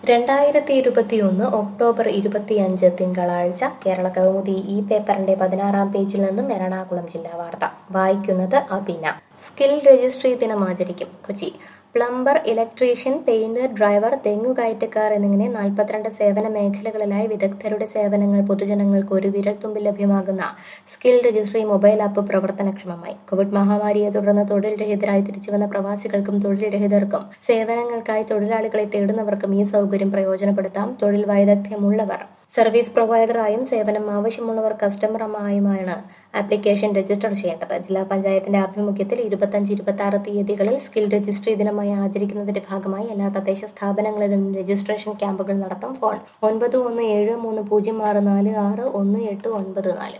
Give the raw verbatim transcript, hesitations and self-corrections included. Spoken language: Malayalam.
രണ്ടായിരത്തി ഇരുപത്തിയൊന്ന് ഒക്ടോബർ ഇരുപത്തിയഞ്ച് തിങ്കളാഴ്ച കേരള കൗമുദി ഈ പേപ്പറിന്റെ പതിനാറാം പേജിൽ നിന്നും എറണാകുളം ജില്ലാ വാർത്ത വായിക്കുന്നത് അബിന. സ്കിൽ രജിസ്ട്രി ദിനം ആചരിക്കും. Kochi. Plumber, electrician, painter, driver, തെങ്ങുകയറ്റക്കാർ എന്നിങ്ങനെ നാൽപ്പത്തിരണ്ട് സേവന മേഖലകളിലായി വിദഗ്ധരുടെ സേവനങ്ങൾ പൊതുജനങ്ങൾക്ക് ഒരു വിരൽത്തുമ്പിൽ ലഭ്യമാകുന്ന സ്കിൽ രജിസ്ട്രി മൊബൈൽ ആപ്പ് പ്രവർത്തനക്ഷമമായി. കോവിഡ് മഹാമാരിയെ തുടർന്ന് തൊഴിൽ രഹിതരായി തിരിച്ചുവന്ന പ്രവാസികൾക്കും തൊഴിൽ രഹിതർക്കും സേവനങ്ങൾക്കായി തൊഴിലാളികളെ തേടുന്നവർക്കും ഈ സൗകര്യം പ്രയോജനപ്പെടുത്താം. തൊഴിൽ വൈദഗ്ധ്യമുള്ളവർ സർവീസ് പ്രൊവൈഡറായും സേവനം ആവശ്യമുള്ളവർ കസ്റ്റമറുമായുമാണ് ആപ്ലിക്കേഷൻ രജിസ്റ്റർ ചെയ്യേണ്ടത്. ജില്ലാ പഞ്ചായത്തിന്റെ ആഭിമുഖ്യത്തിൽ ഇരുപത്തിയഞ്ച് ഇരുപത്തി ആറ് തീയതികളിൽ സ്കിൽ രജിസ്ട്രി ദിനമായി ആചരിക്കുന്നതിന്റെ ഭാഗമായി എല്ലാ തദ്ദേശ സ്ഥാപനങ്ങളിലും രജിസ്ട്രേഷൻ ക്യാമ്പുകൾ നടത്തും. ഫോൺ ഒൻപത് ഒന്ന് ഏഴ് മൂന്ന് പൂജ്യം ആറ് നാല് ആറ് ഒന്ന് എട്ട് ഒൻപത് നാല്.